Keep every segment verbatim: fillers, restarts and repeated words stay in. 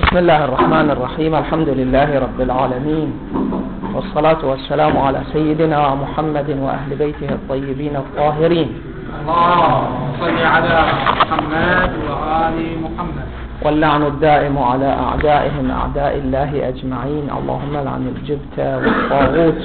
بسم الله الرحمن الرحيم. الحمد لله رب العالمين، والصلاة والسلام على سيدنا محمد وأهل بيته الطيبين الطاهرين. اللهم صل على محمد وآل محمد. واللعن الدائم على أعدائهم أعداء الله أجمعين. اللهم لعن الجبت والطاغوت.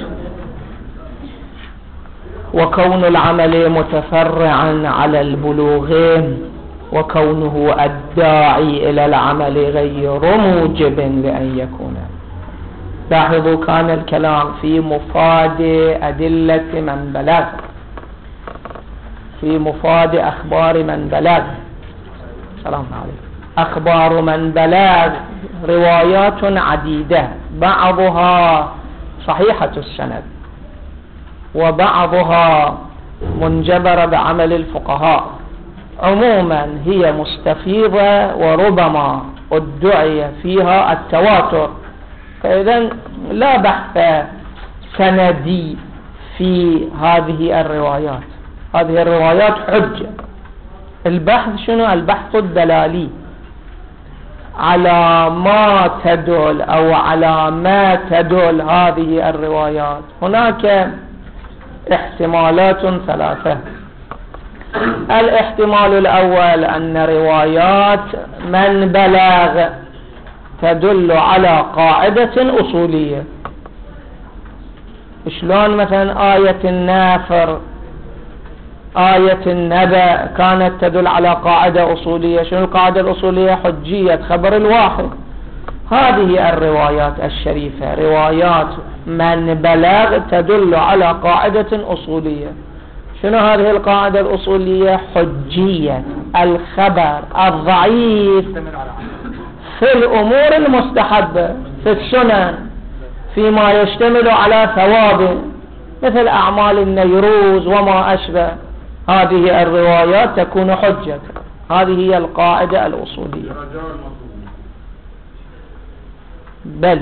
وكون العمل متفرعا على البلوغين، وكونه الداعي إلى العمل غير موجب لأن يكون. لاحظوا كان الكلام في مفاد أدلة من بلغ، في مفاد أخبار من بلغ. سلام عليكم. أخبار من بلغ روايات عديدة، بعضها صحيحة السند وبعضها منجبرة بعمل الفقهاء. عموما هي مستفيضة وربما ادعي فيها التواتر، فإذا لا بحث سندي في هذه الروايات. هذه الروايات حجة. البحث شنو؟ البحث الدلالي على ما تدل أو على ما تدل هذه الروايات. هناك احتمالات ثلاثة. الاحتمال الأول أن روايات من بلغ تدل على قاعدة أصولية. شلون مثلا آية النافر، آية النبأ كانت تدل على قاعدة أصولية. شنو القاعدة الأصولية؟ حجية خبر الواحد. هذه الروايات الشريفة روايات من بلغ تدل على قاعدة أصولية. شنو هذه القاعدة الأصولية؟ حجية الخبر الضعيف في الأمور المستحبة، في السنن، فيما يشتمل على ثواب مثل أعمال النيروز وما أشبه. هذه الروايات تكون حجة. هذه هي القاعدة الأصولية. بل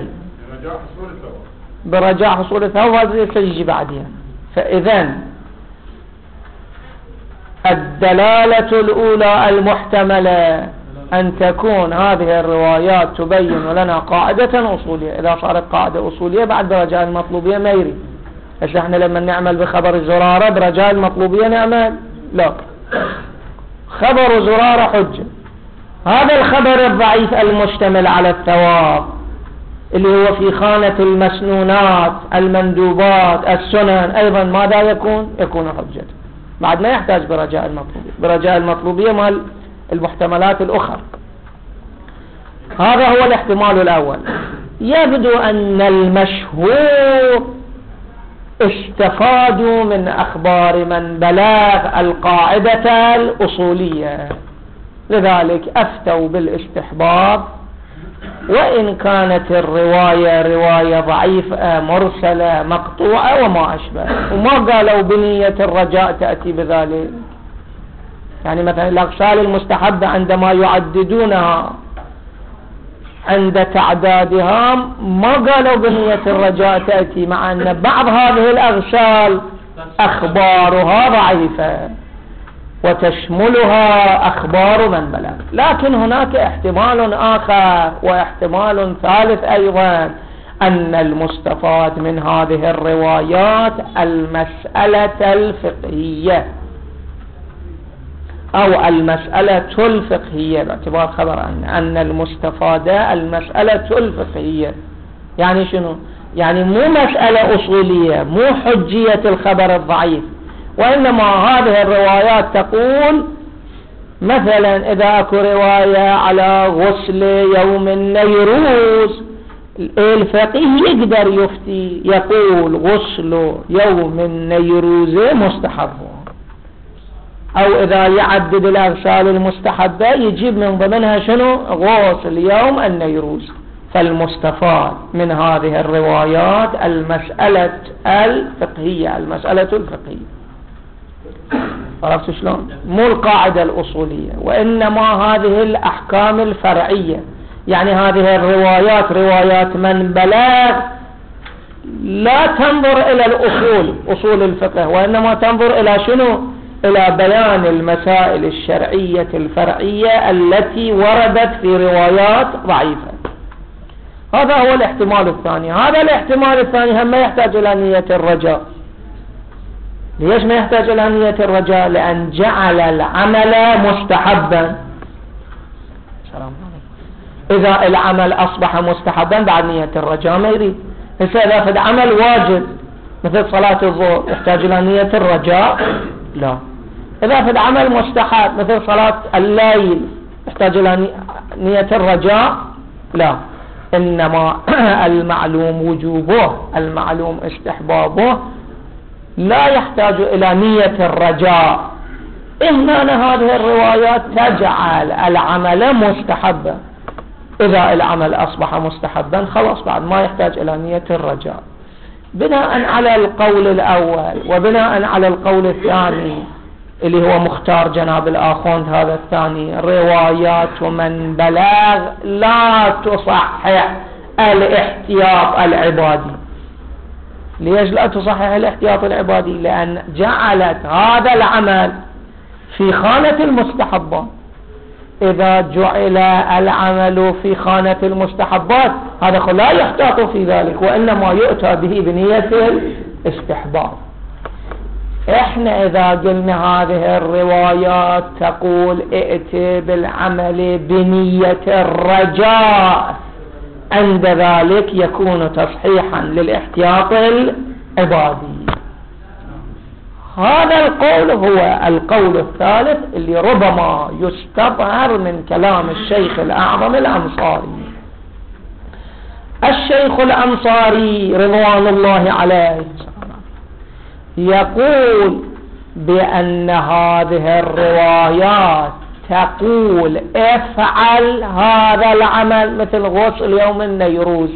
برجاء حصول الثواب، هذا سيجي بعدها. فإذا الدلالة الأولى المحتملة أن تكون هذه الروايات تبين لنا قاعدة أصولية. إذا صارت قاعدة أصولية بعد برجاء المطلوبية ما يريد. إيش احنا لما نعمل بخبر الزرارة برجاء المطلوبية نعمل؟ لا، خبر زرارة حجة. هذا الخبر الضعيف المشتمل على الثواب اللي هو في خانة المسنونات المندوبات السنن أيضا ماذا يكون؟ يكون حجة. بعد ما يحتاج برجاء المطلوبية. برجاء المطلوبية مال المحتملات الأخرى. هذا هو الاحتمال الأول. يبدو أن المشهور استفادوا من أخبار من بلغ القاعدة الأصولية، لذلك أفتوا بالاستحباب، وإن كانت الرواية رواية ضعيفة مرسلة مقطوعة وما أشبه، وما قالوا بنية الرجاء تأتي بذلك. يعني مثلا الأغسال المستحبة عندما يعددونها عند تعدادها ما قالوا بنية الرجاء تأتي، مع أن بعض هذه الأغسال أخبارها ضعيفة وتشملها أخبار من بلغ. لكن هناك احتمال آخر واحتمال ثالث أيضا، أن المستفاد من هذه الروايات المسألة الفقهية أو المسألة الفقهية، باعتبار خبر أن أن المستفادة المسألة الفقهية. يعني شنو؟ يعني مو مسألة أصولية، مو حجية الخبر الضعيف، وإنما هذه الروايات تقول مثلا إذا أكو رواية على غسل يوم النيروز، الفقيه يقدر يفتي يقول غسل يوم النيروز مستحب، أو إذا يعدد الأغسال المستحبة يجيب من ضمنها شنو؟ غسل يوم النيروز. فالمستفاد من هذه الروايات المسألة الفقهية، المسألة الفقهية. عرفت شلون؟ مو القاعدة الأصولية، وإنما هذه الأحكام الفرعية. يعني هذه الروايات روايات من بلغ لا تنظر إلى الأصول أصول الفقه، وإنما تنظر إلى شنو؟ إلى بيان المسائل الشرعية الفرعية التي وردت في روايات ضعيفة. هذا هو الاحتمال الثاني. هذا الاحتمال الثاني هم ما يحتاج إلى نية الرجاء. ليش ما يحتاج إلى نية الرجاء؟ لأن جعل العمل مستحبا. إذا العمل أصبح مستحبا بعد نية الرجاء ما يريد. إذا في العمل واجب مثل صلاة الظهر يحتاج إلى نية الرجاء؟ لا. إذا في العمل مستحب مثل صلاة الليل يحتاج إلى نية الرجاء؟ لا. إنما المعلوم وجوبه المعلوم استحبابه لا يحتاج إلى نية الرجاء. هنا هذه الروايات تجعل العمل مستحبا. إذا العمل أصبح مستحبا خلاص بعد ما يحتاج إلى نية الرجاء. بناء على القول الأول وبناء على القول الثاني اللي هو مختار جناب الآخوند هذا الثاني، روايات من بلغ لا تصحح الاحتياط العبادي. ليش لا تصحح الاحتياط العبادي؟ لأن جعلت هذا العمل في خانة المستحبات. إذا جعل العمل في خانة المستحبات هذا لا يحتاط في ذلك، وإنما يؤتى به بنية الاستحباب. إحنا إذا قلنا هذه الروايات تقول ائت بالعمل بنية الرجاء، عند ذلك يكون تصحيحا للاحتياط العبادي. هذا القول هو القول الثالث اللي ربما يستظهر من كلام الشيخ الأعظم الأنصاري. الشيخ الأنصاري رضوان الله عليه يقول بأن هذه الروايات تقول افعل هذا العمل مثل غسل يوم النيروز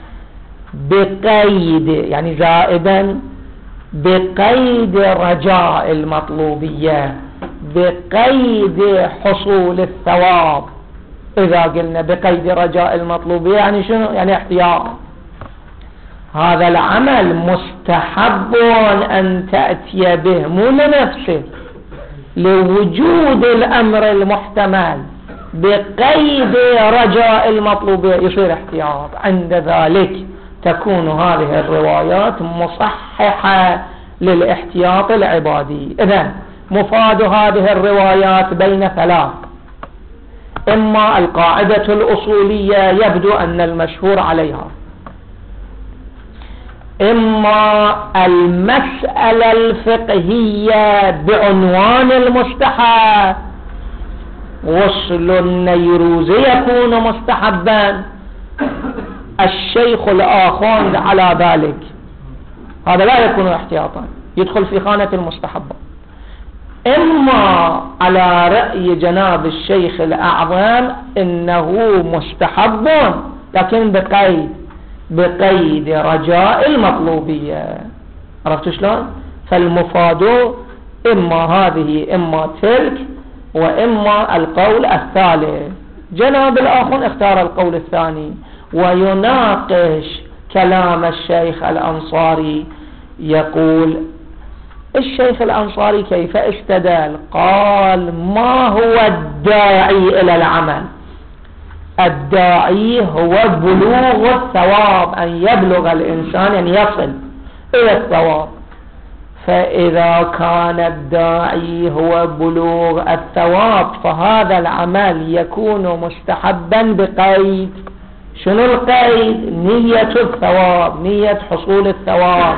بقيد، يعني زائدا بقيد رجاء المطلوبية، بقيد حصول الثواب. إذا قلنا بقيد رجاء المطلوبية يعني شنو؟ يعني احتياط. هذا العمل مستحب أن تأتي به مو لنفسه، لوجود الأمر المحتمل بقيد رجاء المطلوبية يصير احتياط. عند ذلك تكون هذه الروايات مصححة للاحتياط العبادي. إذن مفاد هذه الروايات بين ثلاث: إما القاعدة الأصولية يبدو أن المشهور عليها، إما المسألة الفقهية بعنوان المستحب، غسل النيروز يكون مستحبا. الشيخ الآخوند على ذلك، هذا لا يكون احتياطا، يدخل في خانة المستحبة. إما على رأي جناب الشيخ الأعظم إنه مستحب لكن بقيد بقيد رجاء المطلوبية. عرفتوا شلون؟ فالمفاد إما هذه إما تلك وإما القول الثالث. جناب الآخر اختار القول الثاني ويناقش كلام الشيخ الأنصاري. يقول الشيخ الأنصاري كيف استدل؟ قال ما هو الداعي إلى العمل؟ الداعي هو بلوغ الثواب، أن يبلغ الإنسان أن يصل إلى الثواب. فإذا كان الداعي هو بلوغ الثواب فهذا العمل يكون مستحبا بقيد. شنو القيد؟ نية الثواب، نية حصول الثواب،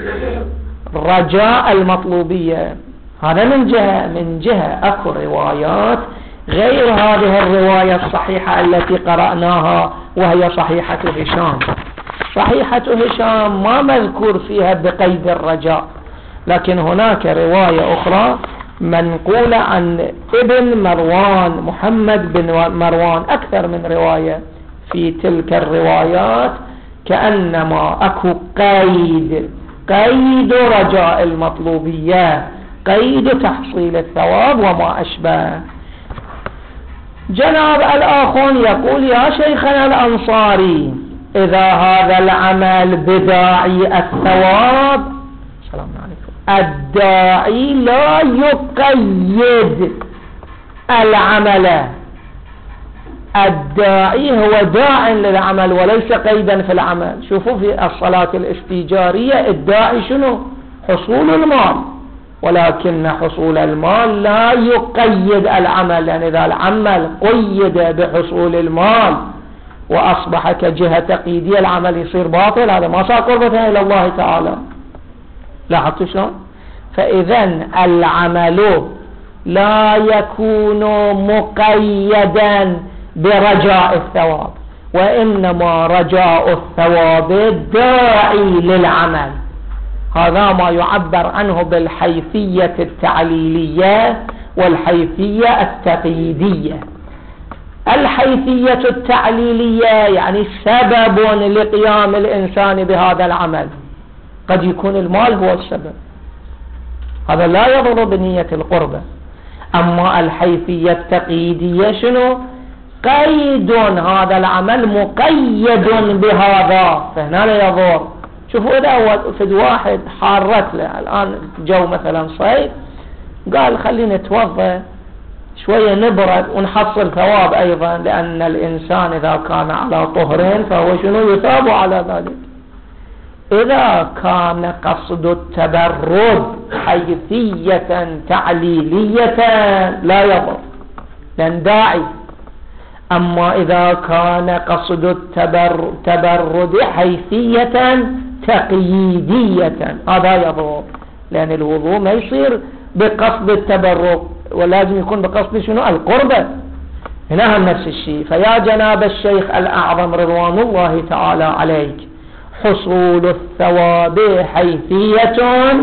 رجاء المطلوبية. هذا من جهة. من جهة أكو روايات غير هذه الرواية الصحيحة التي قرأناها وهي صحيحة هشام. صحيحة هشام ما مذكور فيها بقيد الرجاء، لكن هناك رواية أخرى منقولة عن ابن مروان، محمد بن مروان، أكثر من رواية. في تلك الروايات كأنما أكو قيد، قيد رجاء المطلوبية، قيد تحصيل الثواب وما أشبه. جناب الآخون يقول يا شيخنا الأنصاري إذا هذا العمل بداعي الثواب، السلام عليكم، الداعي لا يقيد العمل، الداعي هو داع للعمل وليس قيدا في العمل. شوفوا في الصلاة الاستيجارية الداعي شنو؟ حصول المال، ولكن حصول المال لا يقيد العمل، لأن إذا العمل قيد بحصول المال وأصبح كجهة تقييدية العمل يصير باطل، هذا ما صار قربة إلى الله تعالى. لاحظتوا شلون؟ فإذا العمل لا يكون مقيدا برجاء الثواب، وإنما رجاء الثواب داعي للعمل. هذا ما يعبر عنه بالحيثية التعليلية والحيثية التقييدية. الحيثية التعليلية يعني سبب لقيام الإنسان بهذا العمل، قد يكون المال هو السبب، هذا لا يضر بنية القربة. أما الحيثية التقييدية شنو؟ قيد، هذا العمل مقيد بهذا، فهنا لا يضر. شوفوا إذا في واحد حارت له الآن جو مثلا صيف، قال خلينا نتوضى شوية نبرد ونحصل ثواب أيضا، لأن الإنسان إذا كان على طهرين فهو شنو يثاب على ذلك. إذا كان قصد التبرد حيثية تعليلية لا يضر لأن داعي. أما إذا كان قصد التبرد حيثية تقييدية هذا يضر، لأن الوضوء ما يصير بقصد التبرد، ولازم يكون بقصد شنو؟ القربة. هنا هم نفس الشيء. فيا جناب الشيخ الأعظم رضوان الله تعالى عليك، حصول الثواب حيثية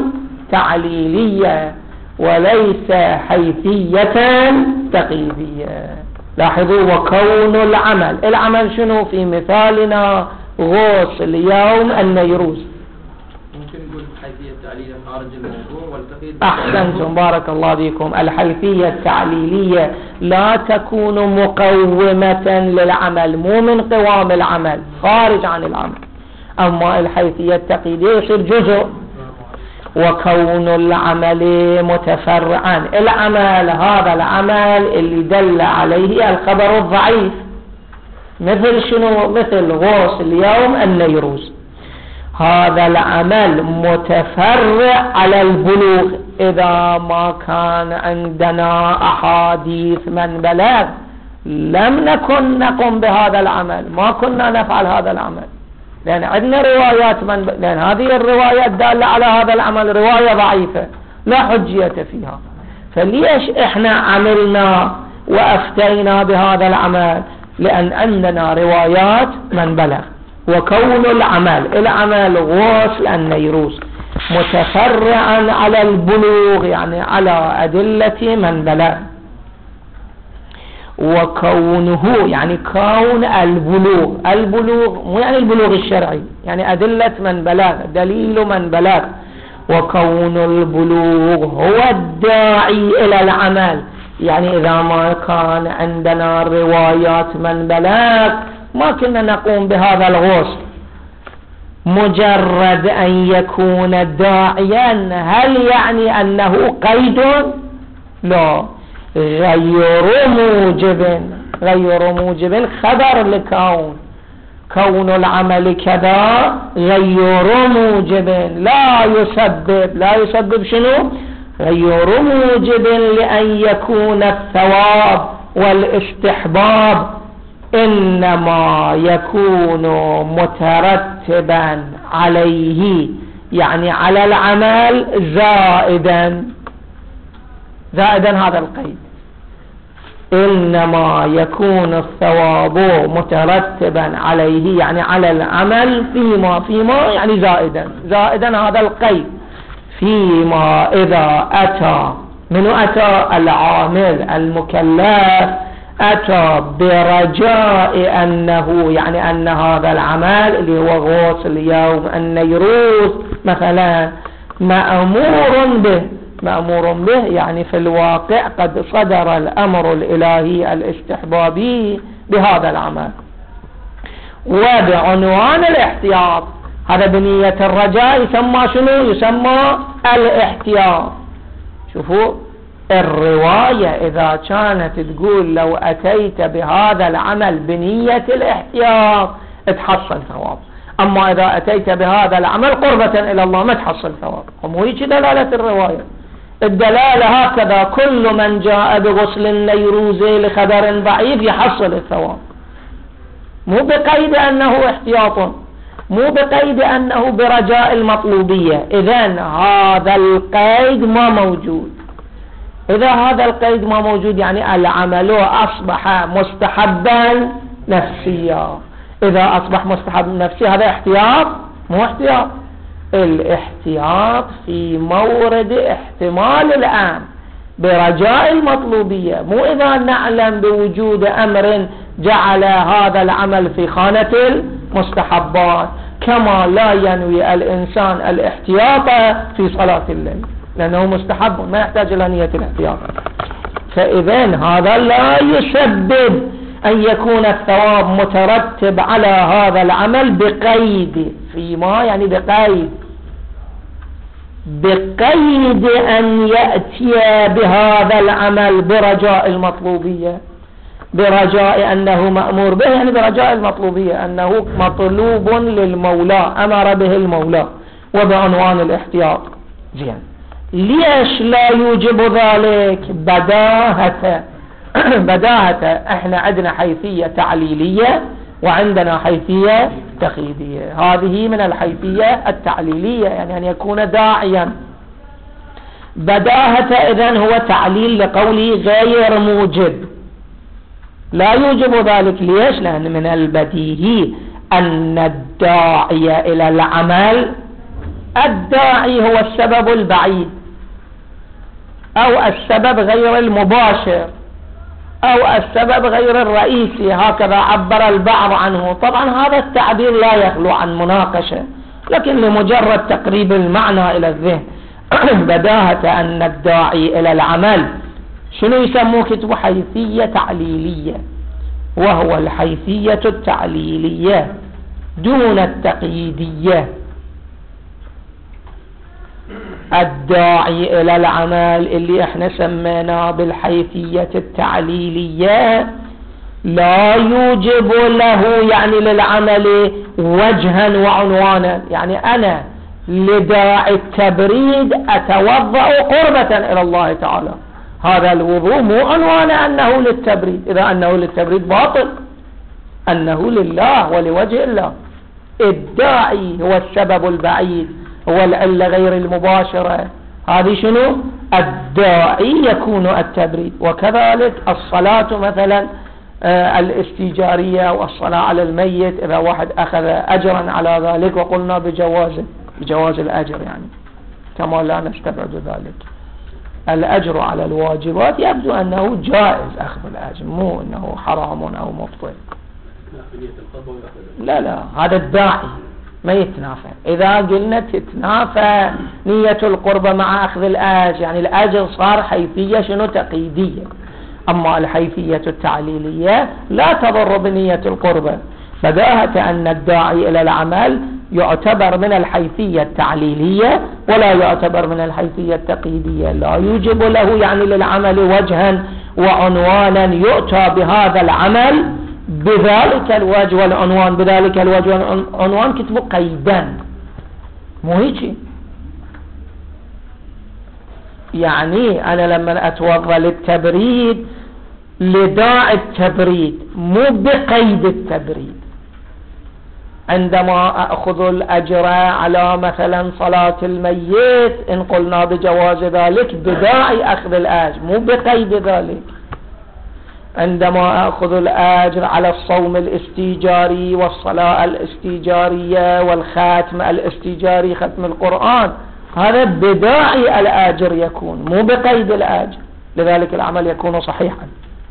تعليلية وليس حيثية تقييدية. لاحظوا، وكون العمل، العمل شنو في مثالنا؟ غسل يوم النيروز. ممكن نقول الحيثية التعليلية خارج الموضوع والتقييد. أحسنتم، بارك الله بكم. الحيثية التعليلية لا تكون مقومة للعمل، مو من قوام العمل، خارج عن العمل. أما الحيثية التقييدية يصير جزء. وكون العمل متفرعا، العمل هذا العمل اللي دل عليه الخبر الضعيف، مثل شنو؟ مثل غسل يوم النيروز. هذا العمل متفرع على البلوغ. إذا ما كان عندنا أحاديث من بلغ لم نكن نقوم بهذا العمل، ما كنا نفعل هذا العمل، لأن عندنا روايات من ب... لأن هذه الروايات دالة على هذا العمل رواية ضعيفة لا حجية فيها. فليش إحنا عملنا وأفتينا بهذا العمل؟ لأن عندنا روايات من بلغ. وكون العمل، العمل غسل النيروز متفرعا على البلوغ، يعني على أدلة من بلغ. وكونه يعني كون البلوغ، البلوغ مو يعني البلوغ الشرعي، يعني أدلة من بلغ، دليل من بلغ. وكون البلوغ هو الداعي إلى العمل، يعني إذا ما كان عندنا روايات من بلغ ما كنا نقوم بهذا الغسل. مجرد أن يكون داعيا، هل يعني أنه قيد؟ لا، غير موجب، غير موجب خبر لكون، كون العمل كذا غير موجب، لا يسبب، لا يسبب شنو؟ غير موجب لأن يكون الثواب والاستحباب، إنما يكون مترتبا عليه، يعني على العمل زائدا، زائدا هذا القيد. إنما يكون الثواب مترتبا عليه، يعني على العمل فيما فيما يعني زائدا، زائدا هذا القيد. فيما إذا أتى، من أتى؟ العامل المكلف أتى برجاء أنه، يعني أن هذا العمل اللي هو غسل يوم النيروز مثلا مأمور به، مأمور به يعني في الواقع قد صدر الأمر الإلهي الاستحبابي بهذا العمل. وبعنوان الاحتياط، هذا بنية الرجاء يسمى شنو؟ يسمى الاحتياط. شوفوا، الرواية إذا كانت تقول لو أتيت بهذا العمل بنية الاحتياط تحصل ثواب، أما إذا أتيت بهذا العمل قربة إلى الله ما تحصل ثواب. ومو هيك دلالة الرواية. الدلالة هكذا، كل من جاء بغسل النيروزي لخبر ضعيف يحصل الثواب، مو بقيد أنه احتياط، مو بقيد أنه برجاء المطلوبية. إذن هذا القيد ما موجود. إذا هذا القيد ما موجود يعني العمل أصبح مستحبا نفسيا. إذا أصبح مستحب نفسي هذا احتياط، مو احتياط. الاحتياط في مورد احتمال الآن برجاء المطلوبية، مو إذا نعلم بوجود أمر جعل هذا العمل في خانة المستحبات، كما لا ينوي الإنسان الاحتياط في صلاة الليل لأنه مستحب ما يحتاج إلى نية الاحتياط. فإذن هذا لا يسبب أن يكون الثواب مترتب على هذا العمل بقيد، فيما يعني بقيد بقيد أن يأتي بهذا العمل برجاء المطلوبية، برجاء أنه مأمور به، يعني برجاء المطلوبية أنه مطلوب للمولى أمر به المولى وبعنوان الاحتياط. زين، ليش لا يوجب ذلك؟ بداهة بداهة احنا عندنا حيثية تعليلية وعندنا حيثية تقييدية. هذه من الحيثية التعليلية، يعني أن يكون داعيا. بداهة إذن هو تعليل لقوله غير موجب، لا يوجب ذلك. ليش؟ لأن من البديهي أن الداعي إلى العمل، الداعي هو السبب البعيد أو السبب غير المباشر أو السبب غير الرئيسي، هكذا عبر البعض عنه. طبعا هذا التعبير لا يخلو عن مناقشة، لكن لمجرد تقريب المعنى إلى الذهن. بداهة أن الداعي إلى العمل شنو يسموه كتب حيثية تعليلية، وهو الحيثية التعليلية دون التقييدية. الداعي إلى العمل اللي احنا سميناه بالحيثية التعليلية لا يوجب له يعني للعمل وجها وعنوانا، يعني أنا لداعي التبريد أتوضأ قربة إلى الله تعالى، هذا الوضوء مو عنوان أنه للتبريد، إذا أنه للتبريد باطل، أنه لله ولوجه الله. الداعي هو السبب البعيد، هو العلة غير المباشرة. هذه شنو؟ الداعي يكون التبريد. وكذلك الصلاة مثلا آه الاستيجارية والصلاة على الميت، إذا واحد أخذ أجرا على ذلك وقلنا بجوازه، بجواز الأجر، يعني كما لا نستبعد ذلك. الأجر على الواجبات يبدو أنه جائز أخذ الأجر، مو أنه حرام أو مبطل. لا لا، هذا الداعي ما يتنافى. إذا قلنا تتنافى نية القربة مع أخذ الأجر، يعني الأجر صار حيثية شنو تقييدية. أما الحيثية التعليلية لا تضر بنية القربة. بداهة أن الداعي إلى العمل يعتبر من الحيثية التعليلية ولا يعتبر من الحيثية التقييدية. لا يوجب له يعني للعمل وجها وعنوانا يؤتى بهذا العمل بذلك الوجه والعنوان، بذلك الوجه والعنوان كتبه قيدا، مو هيك. يعني أنا لما أتوضأ للتبريد لداعي التبريد مو بقيد التبريد. عندما أخذ الأجر على مثلا صلاة الميت إن قلنا بجواز ذلك بداعي أخذ الأجر مو بقيد ذلك. عندما أخذ الأجر على الصوم الاستيجاري والصلاة الاستيجارية والختم الاستيجاري ختم القرآن، هذا بداعي الأجر يكون مو بقيد الأجر، لذلك العمل يكون صحيحا.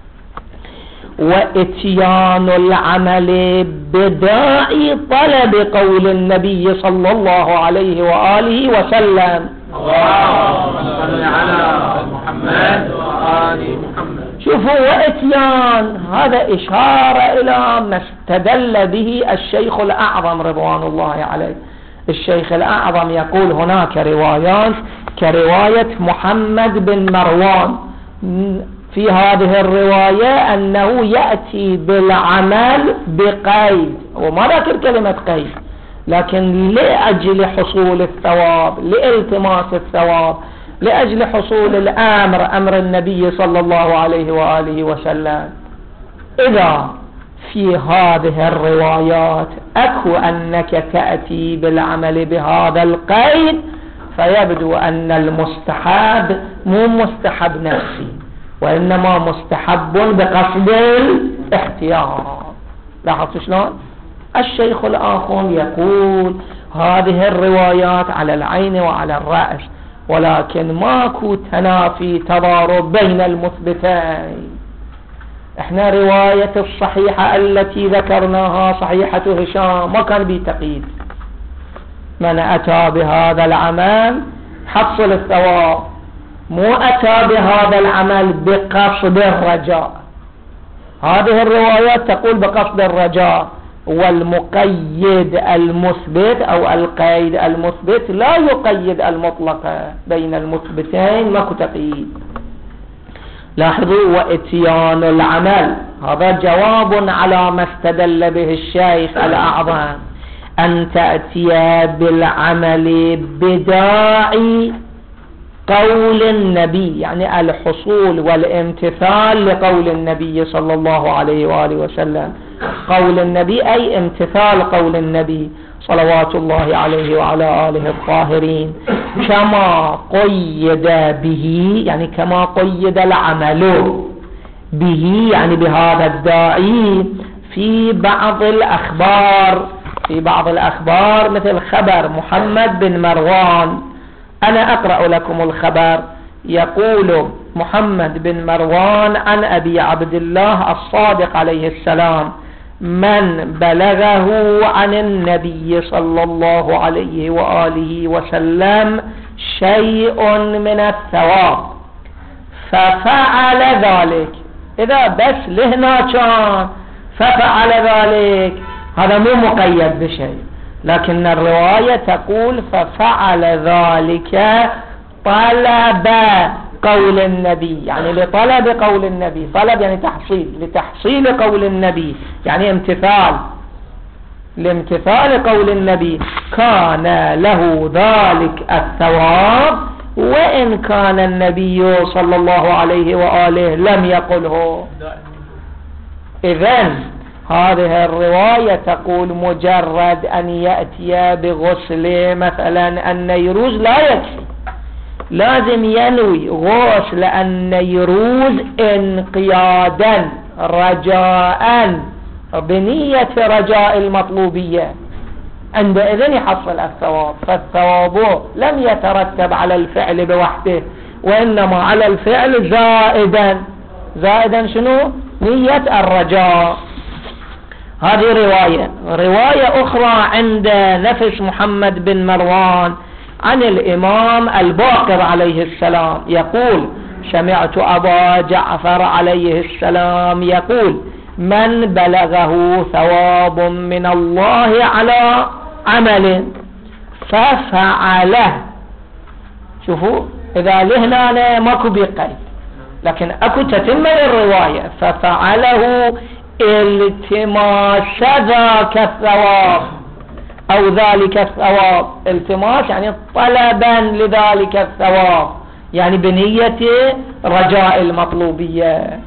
واتيان العمل بداعي طلب قول النبي صلى الله عليه وآله وسلم اللهم صل على محمد وآل محمد. شوفوا، واتيان هذا إشارة إلى ما استدل به الشيخ الأعظم رضوان الله عليه، الشيخ الأعظم يقول هناك روايات كرواية محمد بن مروان، في هذه الرواية أنه يأتي بالعمل بقيد، وما ذكر كلمة قيد، لكن لأجل حصول الثواب، لالتماس الثواب، لأجل حصول الأمر، أمر النبي صلى الله عليه وآله وسلم. إذا في هذه الروايات أكو أنك تأتي بالعمل بهذا القيد، فيبدو أن المستحب مو مستحب نفسي، وإنما مستحب بقصد الاحتياط. لاحظت شلون؟ الشيخ الآخر يقول هذه الروايات على العين وعلى الرأس، ولكن ماكو تنافي تضارب بين المثبتين. احنا رواية الصحيحة التي ذكرناها صحيحة هشام ما كان بي تقييد، من أتى بهذا العمل حصل الثواب، مو أتى بهذا العمل بقصد الرجاء. هذه الروايات تقول بقصد الرجاء، والمقيد المثبت أو القيد المثبت لا يقيد المطلق، بين المثبتين ماكو تقييد. لاحظوا واتيان العمل، هذا جواب على ما استدل به الشيخ الأعظم، أن تأتي بالعمل بداعي قول النبي، يعني الحصول والامتثال لقول النبي صلى الله عليه وآله وسلم. قول النبي أي امتثال قول النبي صلوات الله عليه وعلى آله الطاهرين، كما قيد به، يعني كما قيد العمل به، يعني بهذا الداعي في بعض الأخبار، في بعض الأخبار مثل خبر محمد بن مروان. أنا أقرأ لكم الخبر. يقول محمد بن مروان عن أبي عبد الله الصادق عليه السلام: من بلغه عن النبي صلى الله عليه وآله وسلم شيء من الثواب ففعل ذلك، إذا بس لهنا كان ففعل ذلك، هذا مو مقيد بشيء، لكن الرواية تقول ففعل ذلك طلب قول النبي، يعني لطلب قول النبي، طلب يعني تحصيل، لتحصيل قول النبي، يعني امتثال، لامتثال قول النبي، كان له ذلك الثواب وإن كان النبي صلى الله عليه وآله لم يقله. إذن هذه الرواية تقول مجرد أن يأتي بغسل مثلا النيروز لا يكفي، لازم ينوي غسل النيروز انقيادا رجاء بنية رجاء المطلوبية، عندئذ يحصل الثواب. فالثواب لم يترتب على الفعل بوحده، وإنما على الفعل زائدا. زائدا شنو؟ نية الرجاء. هذه رواية. رواية أخرى عند نفس محمد بن مروان عن الإمام الباقر عليه السلام يقول: سمعت أبا جعفر عليه السلام يقول: من بلغه ثواب من الله على عمل ففعله. شوفوا، إذا لهنا ماكو بقيد، لكن أكو تتم للرواية: ففعله التماس ذاك الثواب أو ذلك الثواب. التماس يعني طلبا لذلك الثواب، يعني بنية رجاء المطلوبية.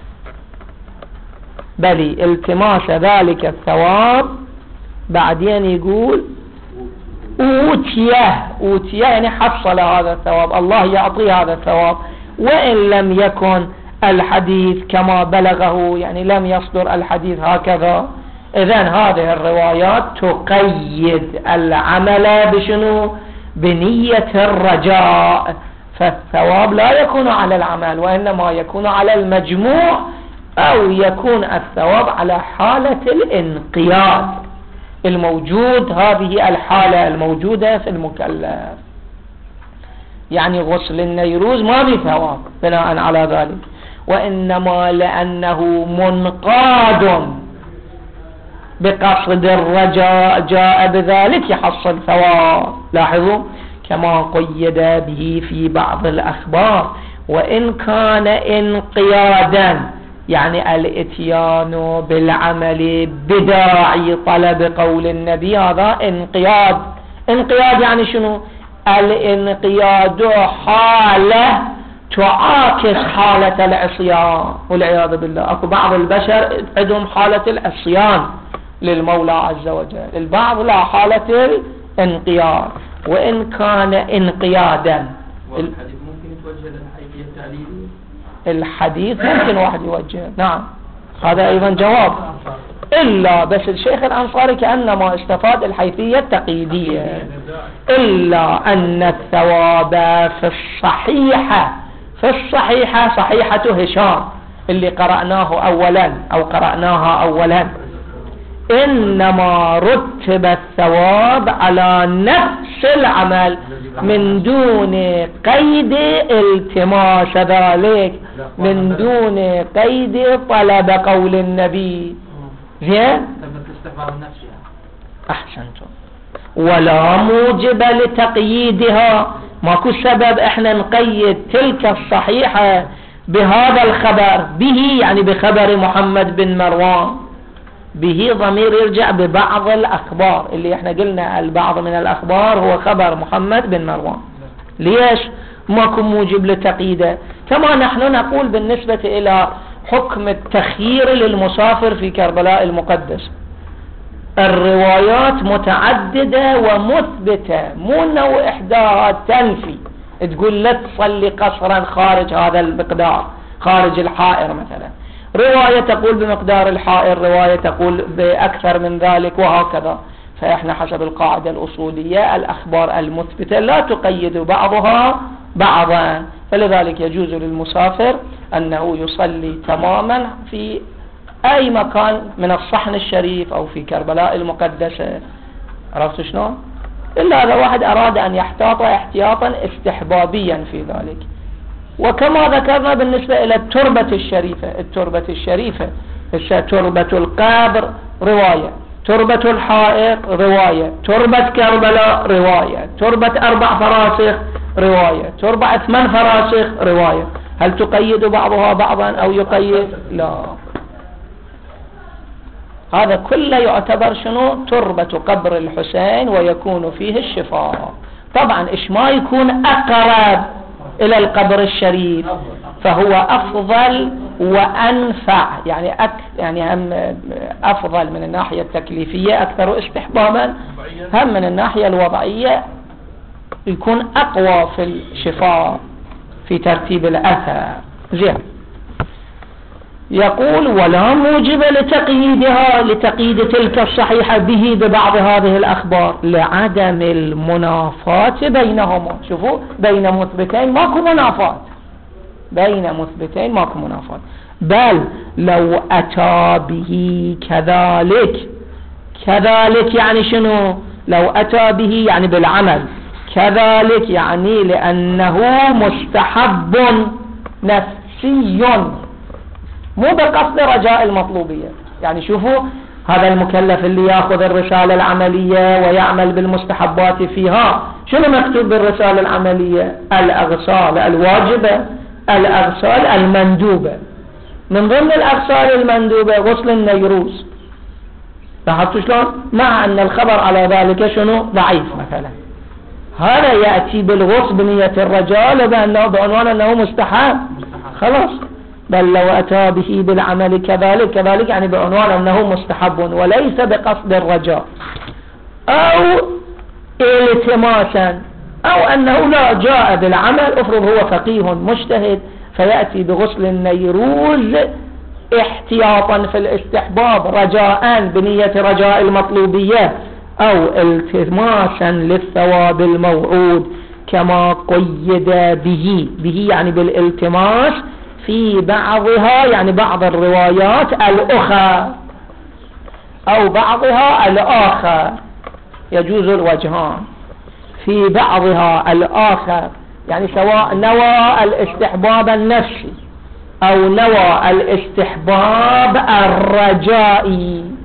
بل التماس ذلك الثواب. بعدين يقول أوتيه. أوتيه يعني حصل هذا الثواب، الله يعطي هذا الثواب، وإن لم يكن الحديث كما بلغه، يعني لم يصدر الحديث هكذا. إذن هذه الروايات تقيد العمل بشنو؟ بنية الرجاء، فالثواب لا يكون على العمل، وإنما يكون على المجموع، أو يكون الثواب على حالة الانقياد الموجود، هذه الحالة الموجودة في المكلف. يعني غسل النيروز ما في ثواب بناء على ذلك، وإنما لأنه منقاد بقصد الرجاء جاء بذلك يحصل ثواب. لاحظوا كما قيد به في بعض الأخبار، وإن كان انقيادا يعني الاتيان بالعمل بداعي طلب قول النبي، هذا انقياد. انقياد يعني شنو؟ الانقياد حالة تعاكس حالة العصيان والعياذ بالله. اكو بعض البشر عندهم حالة العصيان للمولى عز وجل، البعض لا، حالة الانقياد. وإن كان انقيادا والحديث ممكن يتوجه للحيثية التعليلية، الحديث ممكن واحد يوجه، نعم هذا أيضا جواب، إلا بس الشيخ الأنصاري كأنما استفاد الحيثية التقييدية، إلا أن الثواب في الصحيحة في الصحيحة صحيحة هشام اللي قرأناه أولا أو قرأناها أولا، إنما رتب الثواب على نفس العمل من دون قيد التماس ذلك، من دون قيد طلب قول النبي. زين؟ أحسنتم. ولا موجب لتقييدها، ماكو سبب احنا نقيد تلك الصحيحة بهذا الخبر، به يعني بخبر محمد بن مروان، به ضمير يرجع ببعض الأخبار اللي احنا قلنا البعض من الأخبار هو خبر محمد بن مروان. ليش ماكو موجب لتقييده؟ كما نحن نقول بالنسبة إلى حكم التخيير للمسافر في كربلاء المقدس، الروايات متعددة ومثبتة، مو انه احداها تنفي تقول لا تصلي قصرا خارج هذا المقدار، خارج الحائر مثلا، رواية تقول بمقدار الحائر، رواية تقول بأكثر من ذلك، وهكذا. فإحنا حسب القاعدة الأصولية الأخبار المثبتة لا تقيد بعضها بعضا، فلذلك يجوز للمسافر أنه يصلي تماما في أي مكان من الصحن الشريف أو في كربلاء المقدسة. عرفت شلون؟ إلا إذا واحد أراد أن يحتاط احتياطا استحبابيا في ذلك. وكما ذكرنا بالنسبة إلى التربة الشريفة، التربة الشريفة تربة القبر رواية، تربة الحائر رواية، تربة كربلاء رواية، تربة أربع فراسخ رواية، تربة ثمان فراسخ رواية. هل تقيد بعضها بعضا أو يقيد؟ لا، هذا كله يعتبر شنو؟ تربة قبر الحسين ويكون فيه الشفاء. طبعا إيش ما يكون أقرب إلى القبر الشريف فهو أفضل وأنفع، يعني أك يعني هم أفضل من الناحية التكليفية، أكثر استحبابا، هم من الناحية الوضعية يكون أقوى في الشفاء في ترتيب الأثر. زين، يقول ولا موجب لتقييدها، لتقييد تلك الصحيحة به ببعض هذه الأخبار لعدم المنافاة بينهما. شوفوا، بين مثبتين ماكو منافاة، بين مثبتين ماكو منافاة، بل لو أتى به كذلك. كذلك يعني شنو؟ لو أتى به يعني بالعمل، كذلك يعني لأنه مستحب نفسي مو بقصد رجاء المطلوبية. يعني شوفوا، هذا المكلف اللي ياخذ الرسالة العملية ويعمل بالمستحبات فيها، شنو مكتوب بالرسالة العملية؟ الأغسال الواجبة، الأغسال المندوبة. من ضمن الأغسال المندوبة غسل النيروز. لاحظتوا شلون؟ مع أن الخبر على ذلك شنو؟ ضعيف مثلا، هذا يأتي بالغسل بنية الرجال بأنه بعنوان أنه مستحب، خلاص. بل لو أتى به بالعمل كذلك كذلك يعني بعنوان أنه مستحب وليس بقصد الرجاء، أو التماسا، أو أنه لا جاء بالعمل، افرض هو فقيه مجتهد فيأتي بغسل النيروز احتياطا في الاستحباب رجاء بنية رجاء المطلوبية، أو التماسا للثواب الموعود كما قيد به. به يعني بالالتماس في بعضها، يعني بعض الروايات الأخرى أو بعضها الآخر، يجوز الوجهان، في بعضها الآخر يعني سواء نوى الاستحباب النفسي أو نوى الاستحباب الرجائي.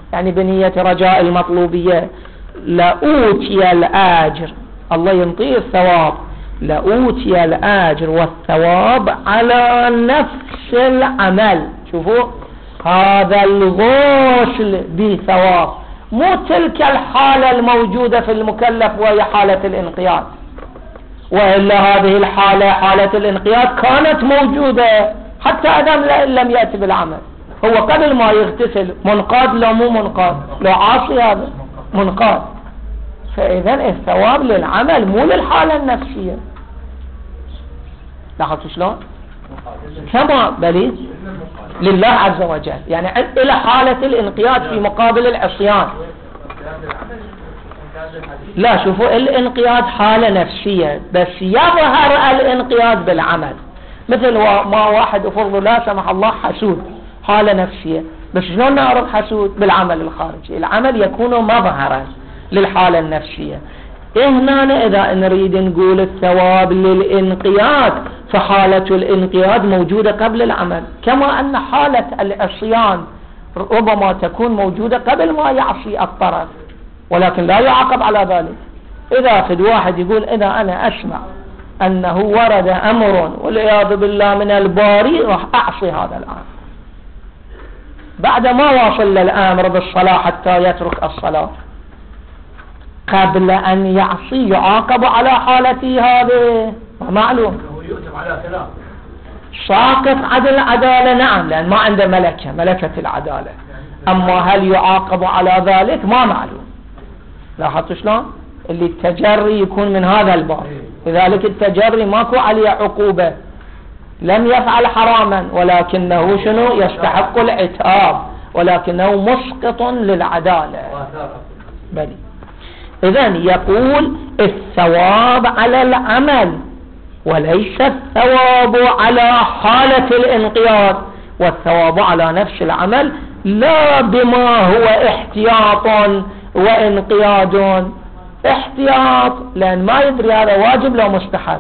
يعني بنية رجاء المطلوبية، لأوتي الأجر، الله ينطيه الثواب، لأوتي الأجر والثواب على نفس العمل. شوفوا هذا الغسل بثواب، مو تلك الحالة الموجودة في المكلف وهي حالة الانقياد، وإلا هذه الحالة حالة الانقياد كانت موجودة حتى أدم لم يأتي بالعمل. هو قبل ما يغتسل منقاد لو مو منقاد، لو عاصي هذا منقاد. فإذا الثواب للعمل مو للحالة النفسية. لاحظتوا شلون؟ كما بلي لله عز وجل، يعني إلى حالة الانقياد في مقابل العصيان. لا شوفوا الانقياد حالة نفسية، بس يظهر الانقياد بالعمل. مثل ما واحد افرض لا سمح الله حسود، حالة نفسية، بس شلون نعرف حسود؟ بالعمل الخارجي. العمل يكون مظهرا للحالة النفسية. هنا إذا نريد نقول الثواب للانقياد، فحالة الانقياد موجودة قبل العمل، كما أن حالة العصيان ربما تكون موجودة قبل ما يعصي الطرف، ولكن لا يعاقب على ذلك. إذا في واحد يقول إذا أنا أسمع أنه ورد أمر والعياذ بالله من الباري راح أعصي هذا الأمر، بعد ما واصل للأمر بالصلاة حتى يترك الصلاة، قبل أن يعصي يعاقب على حالته هذه معلوم، ساقط عدل العدالة نعم، لأن ما عنده ملكة ملكة العدالة. أما هل يعاقب على ذلك ما معلوم. لاحظتوا شلون؟ اللي التجري يكون من هذا الباب، لذلك التجري ماكو عليه عقوبة، لم يفعل حراما ولكنه شنو؟ يستحق العتاب، ولكنه مسقط للعدالة. بلي إذن يقول الثواب على العمل وليس الثواب على حالة الانقياد، والثواب على نفس العمل لا بما هو احتياط وانقياد. احتياط لأن ما يدري هذا واجب لو مستحب،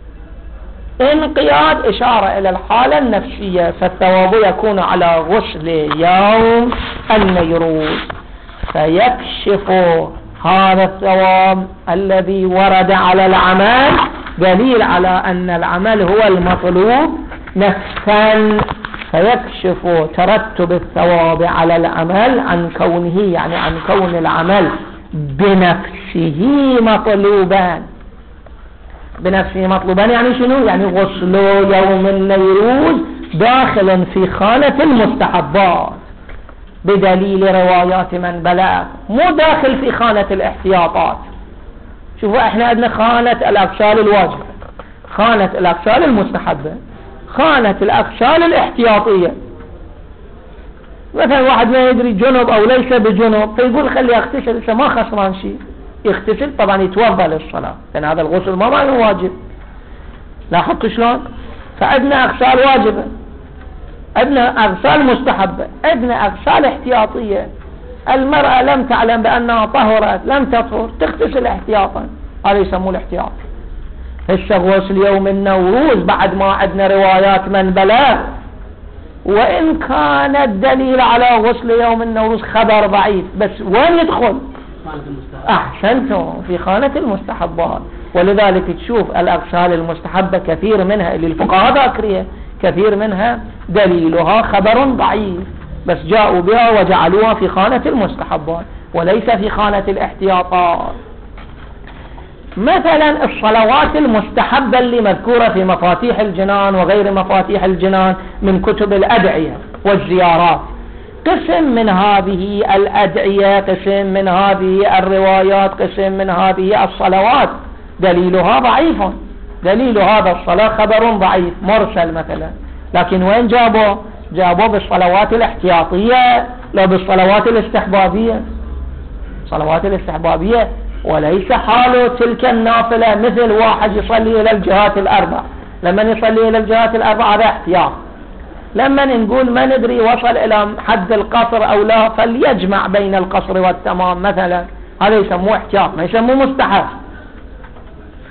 انقياد إشارة إلى الحالة النفسية، فالثواب يكون على غسل يوم النيروز. فيكشف هذا الثواب الذي ورد على العمل دليل على أن العمل هو المطلوب نفسا، فيكشف ترتب الثواب على العمل عن كونه، يعني عن كون العمل بنفسه مطلوبا. بنفسه مطلوبا يعني شنو؟ يعني غسل يوم النيروز داخل في خانة المستحبات بدليل روايات من بلغ، مو داخل في خانة الاحتياطات. شوفوا احنا عندنا خانة الاغسال الواجبة، خانة الاغسال المستحبة، خانة الاغسال الاحتياطية. مثلا واحد ما يدري جنب او ليس بجنب فيقول خلي اغتسل، لسه ما خسران شيء، يغتسل طبعا يتوضا للصلاة، لان هذا الغسل ما معنى واجب. لاحظتوا شلون؟ فعندنا اغسال واجبة، عندنا اغسال مستحبة، عندنا اغسال احتياطية. المرأة لم تعلم بانها طهرت لم تطهر تغتسل احتياطا، هذا يسموه الاحتياط. هسه غسل يوم النوروز بعد ما عندنا روايات من بلغ، وإن كان الدليل على غسل يوم النوروز خبر ضعيف، بس وين يدخل؟ أحسنتم، في خانة المستحبات. ولذلك تشوف الأغسال المستحبة كثير منها اللي الفقهاء ذاكرية كثير منها دليلها خبر ضعيف، بس جاءوا بها وجعلوها في خانة المستحبات وليس في خانة الاحتياطات. مثلا الصلوات المستحبة اللي مذكورة في مفاتيح الجنان وغير مفاتيح الجنان من كتب الأدعية والزيارات، قسم من هذه الأدعية، قسم من هذه الروايات، قسم من هذه الصلوات دليلها ضعيف، دليل هذا الصلاة خبر ضعيف مرسل مثلا. لكن وين جابوا؟ جابوا بالصلوات الاحتياطية لا بالصلوات الاستحبابية. صلوات الاستحبابية وليس حاله تلك النافلة، مثل واحد يصلي إلى الجهات الأربع، لما يصلي إلى الجهات الأربع هذا احتياط. لما نقول ما ندري وصل إلى حد القصر أو لا فليجمع بين القصر والتمام مثلا، هذا يسموه احتياط ما يسموه مستحب.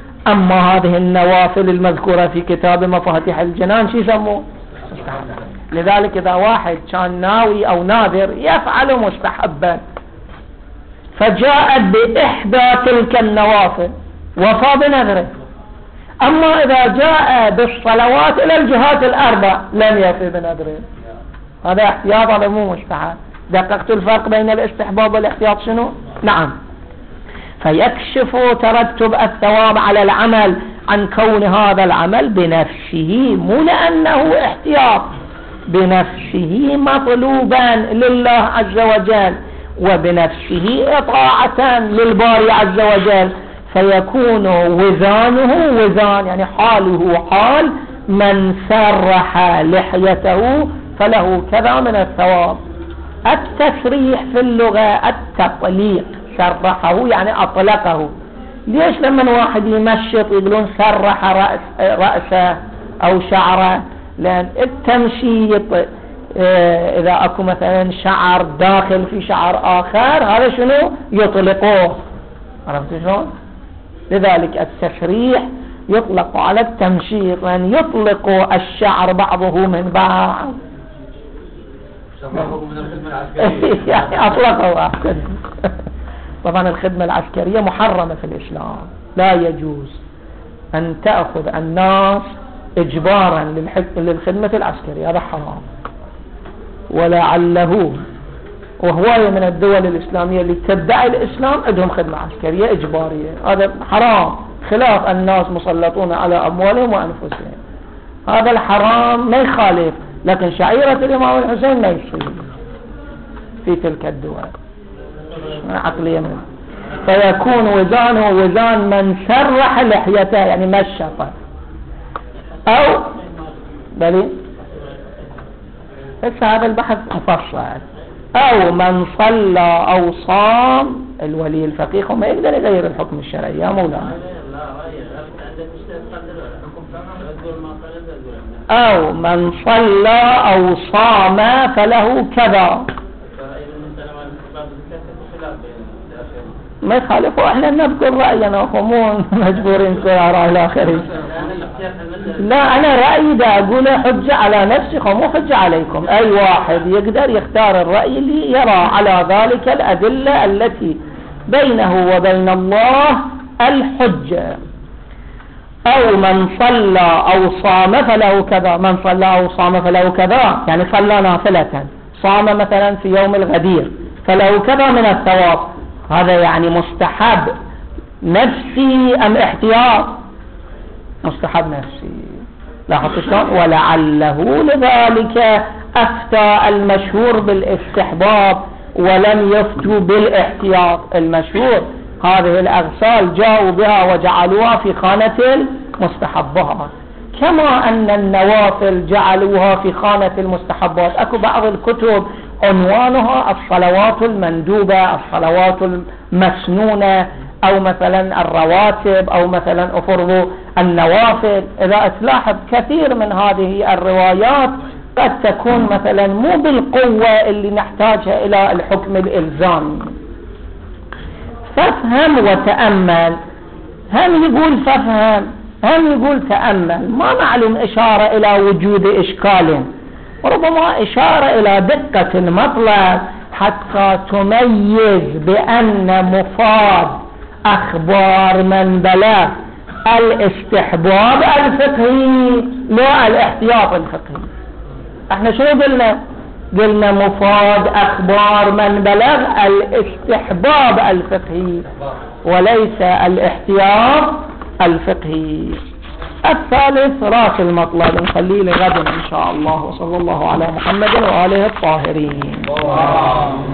أما هذه النوافل المذكورة في كتاب مفاتيح الجنان شو يسموه؟ مستحب. لذلك إذا واحد كان ناوي أو ناذر يفعل مستحبا فجاءت بإحدى تلك النوافل وفى بنذره. أما إذا جاء بالصلوات إلى الجهات الأربع لم يفي بنذره. هذا احتياط مو مستحب. دققت الفرق بين الاستحباب والاحتياط شنو؟ نعم. فيكشف ترتب الثواب على العمل عن كون هذا العمل بنفسه مو لأنه احتياط، بنفسه مطلوبا لله عز وجل وبنفسه إطاعة للباري عز وجل، فيكون وزانه وزان يعني حاله حال من سرح لحيته فله كذا من الثواب. التسريح في اللغة التطليق، سرحه يعني أطلقه. ليش لما واحد يمشط يقولون سرح رأس رأسه أو شعره؟ لأن التمشيط اه إذا أكو مثلا شعر داخل في شعر آخر هذا شنو يطلقوه، عرفت شلون؟ لذلك التسريح يطلق على التمشيط، يعني يطلق الشعر بعضه من بعض. من الخدمة العسكرية يعني أطلقه. طبعا الخدمة العسكرية محرمة في الإسلام، لا يجوز أن تأخذ الناس إجبارا للخدمة العسكرية، هذا حرام. ولعله وهواية من الدول الإسلامية اللي تدعي الإسلام عندهم خدمة عسكرية إجبارية، هذا حرام، خلاف الناس مسلطون على أموالهم وأنفسهم. هذا الحرام ما يخالف، لكن شعيرة الإمام الحسين ما يصير في تلك الدول، عقلية منه. فيكون وزانه وزان من سرح لحيته يعني مشط أو بلي بس هذا البحث مفصل، أو من صلى أو صام. الولي الفقيه وما يقدر يغير الحكم الشرعي يا مولانا. أو من صلى أو صام فله كذا، ما يخالفوا. احنا نذكر رأينا ومو مجبورين كل آراء الآخرين. لا أنا رأيي دا أقول حجة على نفسي ومو حجة عليكم. أي واحد يقدر يختار الرأي اللي يرى على ذلك الأدلة التي بينه وبين الله الحجة. أو من صلى أو صام فله كذا، من صلى أو صام فله كذا يعني صلى نافلة، صام مثلا في يوم الغدير فله كذا من الثواب. هذا يعني مستحب نفسي أم احتياط؟ مستحب نفسي. لاحظت شلون؟ ولعله لذلك أفتى المشهور بالاستحباب ولم يفتوا بالاحتياط. المشهور هذه الأغسال جاءوا بها وجعلوها في خانة المستحبات، كما أن النوافل جعلوها في خانة المستحبات. أكو بعض الكتب عنوانها الصلوات المندوبة، الصلوات المسنونة، أو مثلا الرواتب، أو مثلا أفرض النوافل. إذا تلاحظ كثير من هذه الروايات قد تكون مثلا مو بالقوة اللي نحتاجها إلى الحكم الإلزامي. فافهم وتأمل. هم يقول فافهم، هم يقول تأمل، ما معلوم إشارة إلى وجود إشكال، وربما إشارة إلى دقة المطلب حتى تميز بأن مفاد أخبار من بلغ الاستحباب الفقهي لا الاحتياط الفقهي. احنا شنو قلنا؟ قلنا مفاد أخبار من بلغ الاستحباب الفقهي وليس الاحتياط الفقهي. الثالث راس المطلب نخليه لغد إن شاء الله، وصلى الله على محمد وآله الطاهرين.